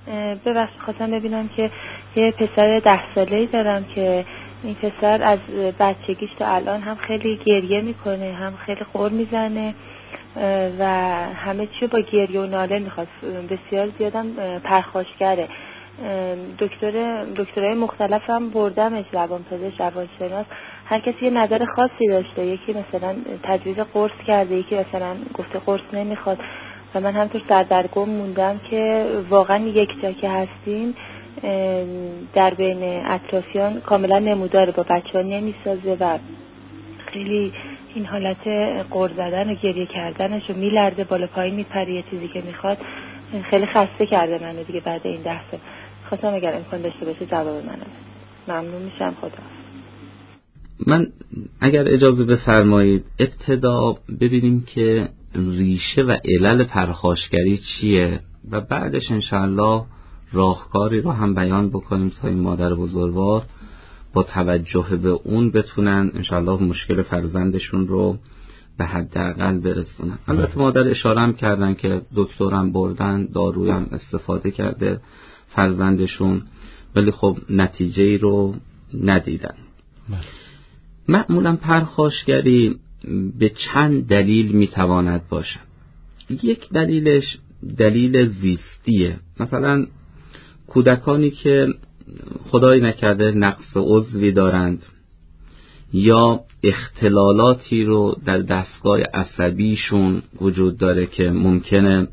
ببخشید خواستم ببینم که یه پسر 10 ساله‌ای دارم که این پسر از بچگیش تا الان هم خیلی گریه میکنه، هم خیلی غر میزنه و همه چی با گریه و ناله میخواد. بسیار زیادم پرخاشگره. دکترای مختلف هم بردمش، روانپزشک، روانشناس، هر کسی یه نظر خاصی داشته. یکی مثلا تجویز قرص کرده، یکی مثلا گفته قرص نمیخواد و من همطور سردرگم موندم که واقعا یک جا که هستیم در بین اطرافیان کاملا نموداره، با بچه‌ها نمیسازه و خیلی این حالت غر زدن و گریه کردنش و میلرزه، بالا پایین میپره، یه چیزی که میخواد. خیلی خسته کرده منو دیگه بعد این 10 سال. خواستم اگر امکان داشته باشه جواب منو بده. ممنون میشم. خدا. من اگر اجازه بفرمایید ابتدا ببینیم که ریشه و علل پرخاشگری چیه و بعدش انشاءالله راهکاری رو هم بیان بکنیم تا این مادر بزرگوار با توجه به اون بتونن انشاءالله مشکل فرزندشون رو به حداقل برسونن. البته مادر اشاره هم کردن که دکترم بردن، داروی هم استفاده کرده فرزندشون، ولی خب نتیجه‌ای رو ندیدن. معمولا پرخاشگری به چند دلیل میتواند باشه. یک دلیلش دلیل زیستیه. مثلا کودکانی که خدای نکرده نقص عضوی دارند یا اختلالاتی رو در دستگاه عصبیشون وجود داره که ممکنه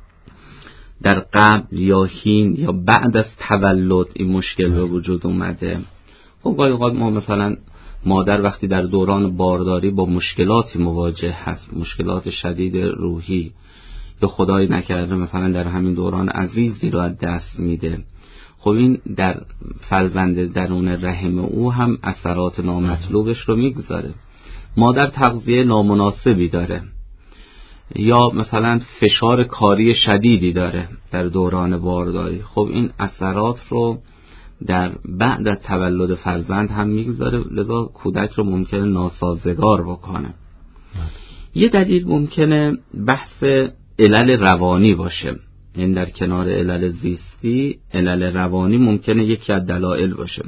در قبل یا حین یا بعد از تولد این مشکل به وجود اومده. خب گاهی اوقات ما مثلا مادر وقتی در دوران بارداری با مشکلاتی مواجه هست، مشکلات شدید روحی، یا خدای نکرده مثلا در همین دوران عزیزی رو از دست میده، خب این در فرزند درون رحم او هم اثرات نامطلوبش رو میگذاره. مادر تغذیه نامناسبی داره یا مثلا فشار کاری شدیدی داره در دوران بارداری، خب این اثرات رو در بعد از تولد فرزند هم میگذاره، لذا کودک رو ممکنه ناسازگار بکنه. یه دلیل ممکنه بحث علل روانی باشه، این در کنار علل زیستی علل روانی ممکنه یکی از دلایل باشه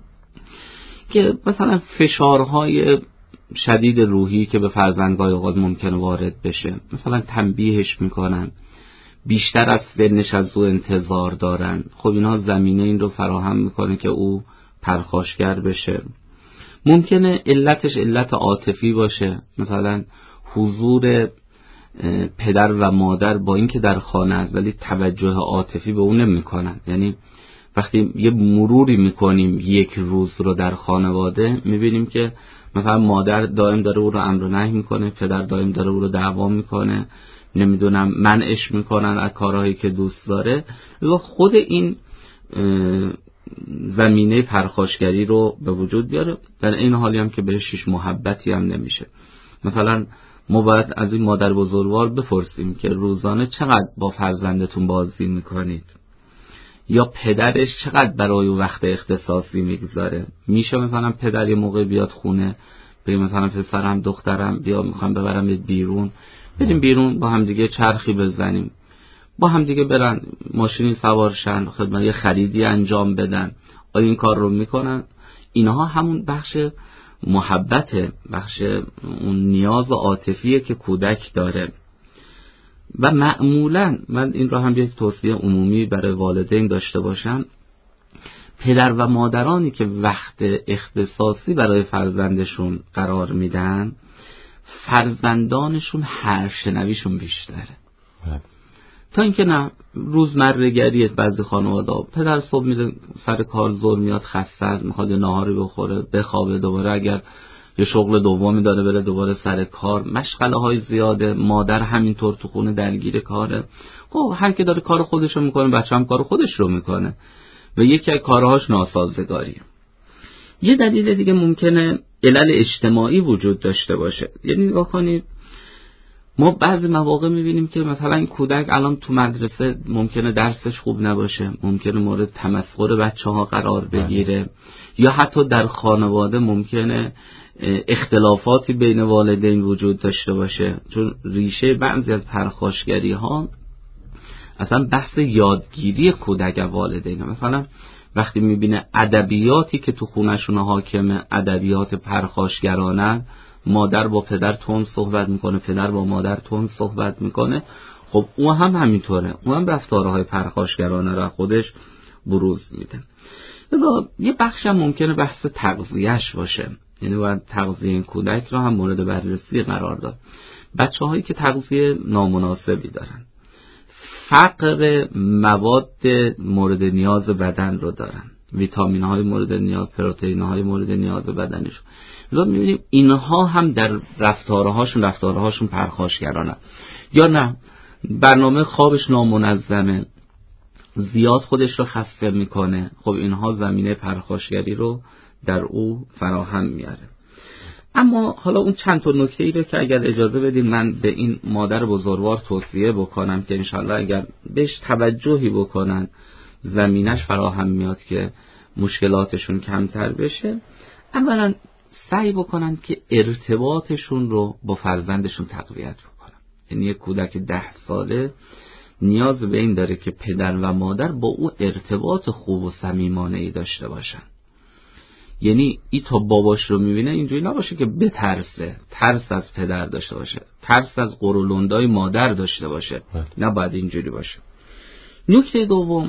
که مثلا فشارهای شدید روحی که به فرزندگاه اوقات ممکنه وارد بشه، مثلا تنبیهش میکنن، بیشتر از سنش از او انتظار دارن، خب اینها زمینه این رو فراهم میکنه که او پرخاشگر بشه. ممکنه علتش علت عاطفی باشه، مثلا حضور پدر و مادر با اینکه در خانه است ولی توجه عاطفی به اون نمیکنن. یعنی وقتی یه مروری میکنیم یک روز رو در خانواده میبینیم که مثلا مادر دائم داره او رو امر و نهی میکنه، پدر دائم داره او رو دعوا میکنه، نمیدونم منعش میکنن از کارهایی که دوست داره، و خود این زمینه پرخاشگری رو به وجود بیاره. در این حالی هم که بهش هیچ محبتی هم نمیشه. مثلا ما باید از این مادر بزرگوار بپرسیم که روزانه چقدر با فرزندتون بازی میکنید، یا پدرش چقدر برای وقت اختصاصی میگذاره. میشه مثلا پدر یه موقع بیاد خونه بگه مثلا پسرم دخترم بیا میخوام ببرم بیرون، بریم بیرون با هم دیگه چرخی بزنیم، با هم دیگه برن ماشینی سوارشن، خدمت یه خریدی انجام بدن، آیا این کار رو میکنن؟ اینها همون بخش محبته، بخش اون نیاز عاطفیه که کودک داره. و معمولا من این رو هم یک توصیه عمومی برای والدین داشته باشم، پدر و مادرانی که وقت اختصاصی برای فرزندشون قرار میدن، فرزندانشون هرشنویشون بیشتره تا اینکه نه روزمرگیه. بعضی خانواده پدر صبح میره سر کار، ظهر میاد خسته، میخواد ناهاری بخوره بخوابه، دوباره اگر یه شغل دومی داره بره دوباره سر کار، مشغله های زیاده، مادر همینطور تو خونه درگیر کاره. خب هر کی داره کار خودش رو میکنه، بچه هم کار خودش رو میکنه و یکی از کارهاش ناسازگاریه. یه دلیل دیگه ممکنه علل اجتماعی وجود داشته باشه. یعنی نگاه کنید ما بعضی مواقع میبینیم که مثلا این کودک الان تو مدرسه ممکنه درسش خوب نباشه، ممکنه مورد تمسخر بچه‌ها قرار بگیره، یا حتی در خانواده ممکنه اختلافاتی بین والدین وجود داشته باشه، چون ریشه بعضی از پرخاشگری ها اصلا بحث یادگیری کودک و والدین. مثلا وقتی میبینه ادبیاتی که تو خونشون حاکمه ادبیات پرخاشگرانه، مادر با پدر تند صحبت میکنه، پدر با مادر تند صحبت میکنه، خب اون هم همینطوره، اون هم رفتارهای پرخاشگرانه را خودش بروز میده. یه بخش هم ممکنه بحث تغذیهش باشه، یعنی باید تغذیه این کودک رو هم مورد بررسی قرار داد. بچه‌هایی که تغذیه نامناسبی دارن، فقر مواد مورد نیاز بدن رو دارن، ویتامین‌های مورد نیاز، پروتئین‌های مورد نیاز بدنشون، لذا می‌بینیم اینها هم در رفتارهاشون پرخاشگرانه. یا نه برنامه خوابش نامنظمه، زیاد خودش رو خسته میکنه، خب اینها زمینه پرخاشگری رو در او فراهم میاره. اما حالا اون چند تا نکته‌ای رو که اگر اجازه بدین من به این مادر بزرگوار توصیه بکنم که انشالله اگر بهش توجهی بکنن زمینش فراهم میاد که مشکلاتشون کمتر بشه. اولا سعی بکنن که ارتباطشون رو با فرزندشون تقویت بکنن. یعنی یک کودک 10 ساله نیاز به این داره که پدر و مادر با او ارتباط خوب و صمیمانه‌ای داشته باشن. یعنی ای تا باباش رو میبینه اینجوری نباشه که بترسه، ترس از پدر داشته باشه، ترس از قرولندای مادر داشته باشه، نباید اینجوری باشه. نکته دوم،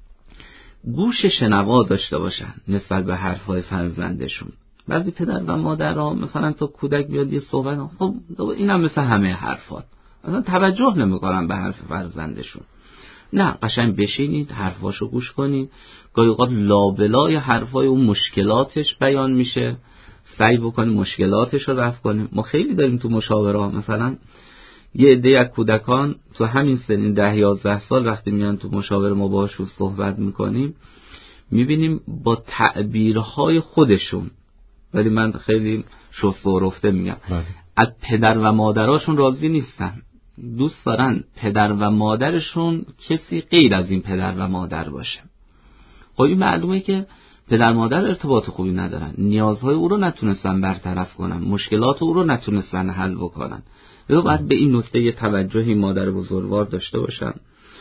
گوش شنوا داشته باشن نسبت به حرفای فرزندشون. بعضی پدر و مادرها مثلا تا کودک بیاد یه صحبت، خب اینم مثل همه حرفات، اصلا توجه نمیکنن به حرف فرزندشون. نه، قشنگ بشینید حرفاشو گوش کنید، گاهی اوقات لابلای حرفای اون مشکلاتش بیان میشه، سعی بکنید مشکلاتش رو رفع کنید. ما خیلی داریم تو مشاوره، مثلا یه عده از کودکان تو همین سنین 10-11 سال وقتی میان تو مشاوره ما باهاشون صحبت میکنیم میبینیم با تعبیرهای خودشون، ولی من خیلی شسته و رفته میگم، از پدر و مادراشون راضی نیستن، دوست دارن پدر و مادرشون کسی غیر از این پدر و مادر باشه. خب این معلومه که پدر مادر ارتباط خوبی ندارن، نیازهای او رو نتونستن برطرف کنن، مشکلات او رو نتونستن حل بکنن. باید به این نکته یه توجهی مادر بزرگوار داشته باشن.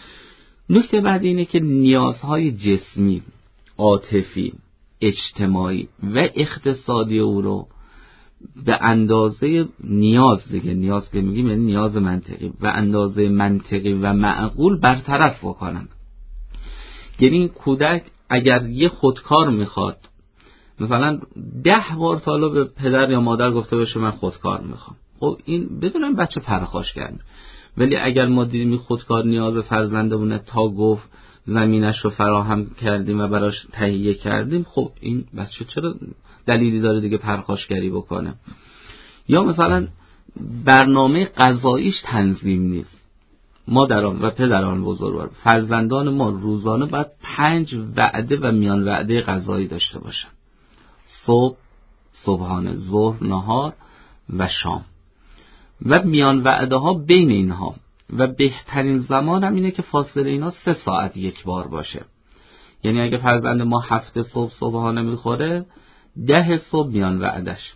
نکته بعدی اینه که نیازهای جسمی، عاطفی، اجتماعی و اقتصادی او رو به اندازه نیاز، دیگه نیاز که میگیم یعنی نیاز منطقی، و اندازه منطقی و معقول برطرف بکنن. یعنی این کودک اگر یه خودکار میخواد، مثلا 10 بار تا حالا به پدر یا مادر گفته باشه من خودکار میخوام، خب این بدونم بچه پرخاشگر. ولی اگر ما دیدیم خودکار نیاز فرزندمونه تا گفت زمینش رو فراهم کردیم و براش تهیه کردیم، خب این بچه چرا دلیلی داره دیگه پرخاشگری بکنه؟ یا مثلا برنامه غذاییش تنظیم نیست. مادران و پدران بزرگوار، فرزندان ما روزانه باید 5 وعده و میان وعده غذایی داشته باشن، صبح، صبحانه، ظهر، نهار و شام، و میان وعده ها بین اینها، و بهترین زمان هم اینه که فاصله اینا 3 ساعت یک بار باشه. یعنی اگه فرزند ما 7 صبح صبحانه میخوره، 10 صبح میان وعدش،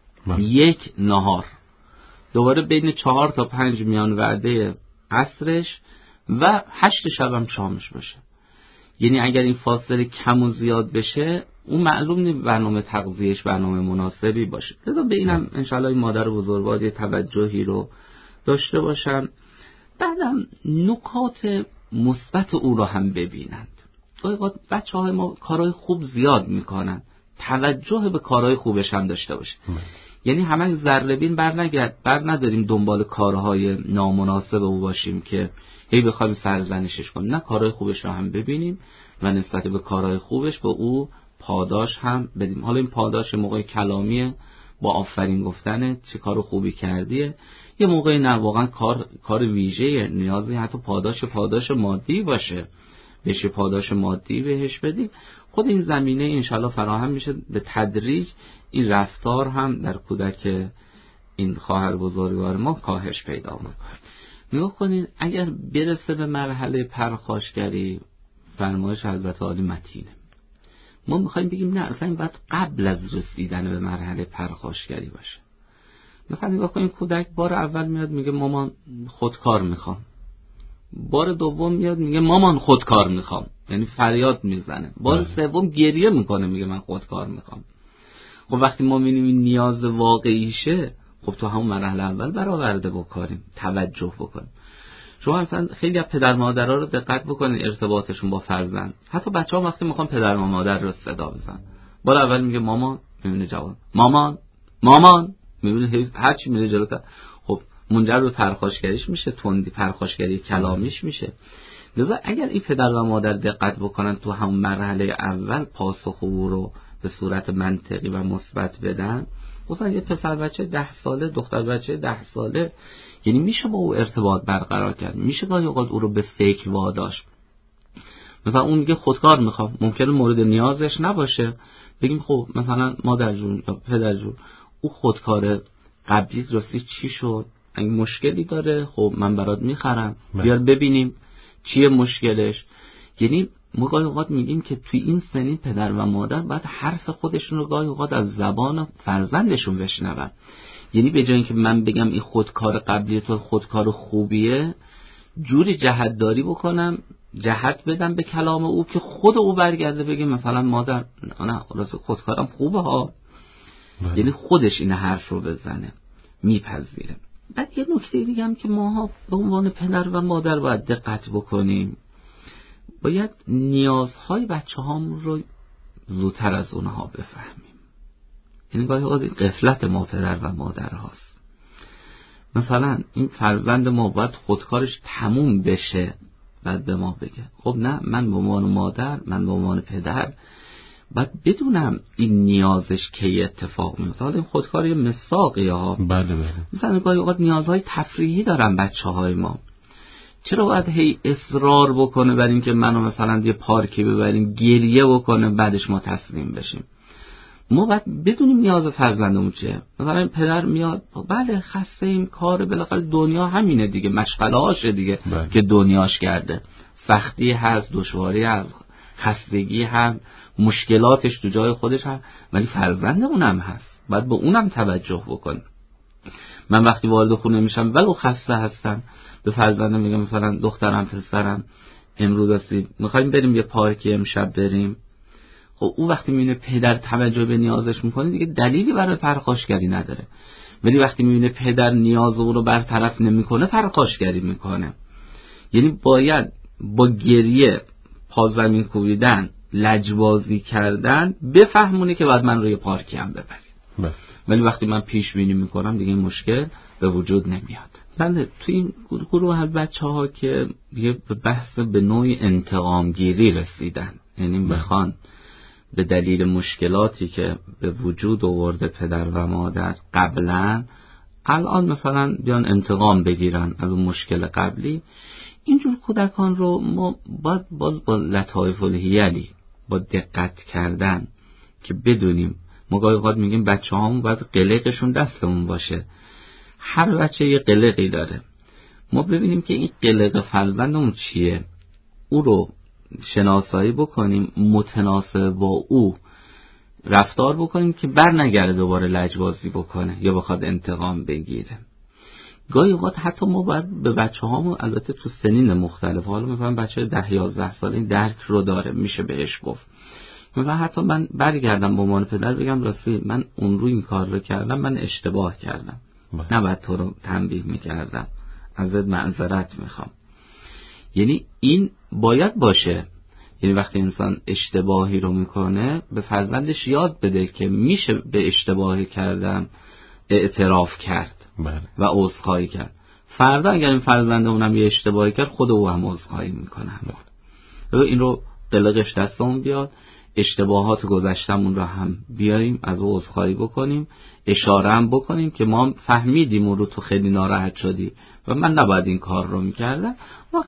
1 نهار، دوباره بین 4 تا 5 میان وعده عصرش، و 8 شب هم شامش باشه. یعنی اگر این فاصله کم و زیاد بشه، اون معلوم نیست برنامه تغذیهش برنامه مناسبی باشه. لذا به اینم انشاءالله این مادر بزرگوار یه توجهی رو داشته باشن. بعدم نکات مثبت او رو هم ببینند. بچه‌های ما کارهای خوب زیاد میکنن، توجه به کارهای خوبش هم داشته باشه. یعنی همه ذره‌بین بر نداریم دنبال کارهای نامناسب او باشیم که هی بخوایم سرزنشش کنیم. نه، کارهای خوبش رو هم ببینیم و نسبت به کارهای خوبش به او پاداش هم بدیم. حالا این پاداش موقع کلامیه، با آفرین گفتنه چه کار خوبی کردیه، یه موقع نه واقعا کار ویژه نیازی حتی پاداش مادی باشه، بشه پاداش مادی بهش بدیم. خود این زمینه انشالله فراهم میشه به تدریج، این رفتار هم در کودک این خواهر بزرگوار ما کاهش پیدا میکنه. نگاه کنین اگر برسه به مرحله پرخاشگری، فرمایش حضرت عالی متینه. ما میخوایم بگیم نه، اصلا این باید قبل از رسیدن به مرحله پرخاشگری باشه. مثلا نگاه کنین کودک بار اول میاد میگه مامان خودکار میخوام، بار دوم میاد میگه مامان خودکار میخوام، یعنی فریاد میزنه. بار سوم گریه میکنه میگه من خودکار میخوام. خب وقتی ما میبینیم این نیاز واقعیشه، خب تو همون مرحله اول برآورده بکنیم، توجه بکنیم. شما مثلا خیلی از پدر مادرها رو دقت بکنید ارتباطشون با فرزند، حتی بچه‌ها وقتی میخوان پدر و مادر رو صدا بزنن، بار اول میگه مامان، میبینه جواب مامان مامان، میبینه هر چی میره جلوتر. خب منجر به پرخاشگریش میشه، تندی پرخاشگری کلامیش میشه. لذا اگر این پدر و مادر دقت بکنن تو همون مرحله اول پاسخ او رو به صورت منطقی و مثبت بدن، مثلا یه پسر بچه 10 ساله، دختر بچه 10 ساله، یعنی میشه با او ارتباط برقرار کرد، میشه گاهی اوقات او رو به فکر واداشت. مثلا اون میگه خودکار میخوام، ممکنه مورد نیازش نباشه، بگیم خب مثلا مادر جون یا پدر جون او خودکار قبلی راستی چی شد، اگه مشکلی داره خب من برات میخرم، بیار ببینیم چیه مشکلش. یعنی ما گاهی اوقات میگیم که توی این سنین پدر و مادر باید حرف خودشون رو گاهی اوقات از زبان فرزندشون بشنون. یعنی به جای اینکه من بگم این خودکار قبلی تو خودکار خوبیه، جوری جهت‌داری بکنم، جهت بدم به کلام او که خود او برگرده بگه مثلا مادر نه راست خودکارم خوبه ها. یعنی خودش این حرف رو بزنه، میپذیره. بعد یه نکته دیگه هم که ماها به عنوان پدر و مادر باید دقت بکنیم، باید نیازهای بچه‌هامون رو زودتر از اونها بفهمیم. یعنی گاهی اوقات این غفلت ما پدر و مادر هاست. مثلا این فرزند ما باید خودکارش تموم بشه بعد به ما بگه. خب نه، من به عنوان مادر، من به عنوان پدر باید بدونم این نیازش کی اتفاق میفته. حالا این خودکار یه مساقی ها. بله. مثلا گاهی اوقات نیازهای تفریحی دارن بچه‌های ما، چرا باید هی اصرار بکنه بر این که منو مثلا یه پارکی ببریم، گریه بکنه بعدش ما تسلیم بشیم؟ ما باید بدونیم نیاز فرزندمون چیه. مثلا پدر میاد بله خسته ایم، کار بالاخره دنیا همینه دیگه، مشغله هاشه دیگه که دنیاش کرده، سختی هست، دشواری هست، خستگی هست، مشکلاتش تو جای خودش هست، ولی فرزندمون هم هست، باید به اونم توجه بکنیم. من وقتی وارد خونه میشم ولو خسته هستم، به فرزندم میگم مثلا دخترم پسرم امروز هستی میخوایم بریم یه پارکی امشب بریم. خب او وقتی میبینه پدر توجه به نیازش میکنه دیگه دلیلی برای پرخاشگری نداره، ولی وقتی میبینه پدر نیاز او رو برطرف نمیکنه پرخاشگری میکنه. یعنی باید با گریه، پا زمین کوبیدن، لجبازی کردن بفهمونه که بعد من روی پارکی هم ببریم. ولی وقتی من پیش بینی میکنم دیگه این مشکل به وجود نمیاد. بله، تو این گروه از بچه‌ها که یه بحث به نوعی انتقام گیری رسیدن، یعنی میخوان به دلیل مشکلاتی که به وجود آورده پدر و مادر قبلا، الان مثلا بیان انتقام بگیرن از اون مشکل قبلی. اینجور کودکان رو ما باید باز با لطایف الحیلی، با دقت کردن که بدونیم. ما گاهی اوقات میگیم بچه‌هامون باید قلقشون دستمون باشه. هر بچه یه قلقی داره، ما ببینیم که این قلق فرزندمون چیه، او رو شناسایی بکنیم، متناسب با او رفتار بکنیم که بر نگرده دوباره لجبازی بکنه یا بخواد انتقام بگیره. گاهی اوقات حتی ما باید به بچه‌هامون، البته تو سنین مختلف، حالا مثلا بچه 10-11 ساله این درک رو داره، میشه بهش گفت، مثلا حتی من برگردم به عنوان پدر بگم راستی من اون رو این کار رو کردم، من اشتباه کردم، نباید تو رو تنبیه میکردم، ازت معذرت میخوام. یعنی این باید باشه. یعنی وقتی انسان اشتباهی رو میکنه به فرزندش یاد بده که میشه به اشتباهی کردم اعتراف کرد و عذرخواهی کرد. فردا اگر این فرزند اونم یه اشتباهی کرد خود او هم عذرخواهی میکنه. این رو قلقش دستمون بیاد، اشتباهات گذشتمون رو هم بیاریم از او عذرخواهی بکنیم، اشاره هم بکنیم که ما فهمیدیم اون رو تو خیلی ناراحت شدی و من نباید این کار رو میکردم، و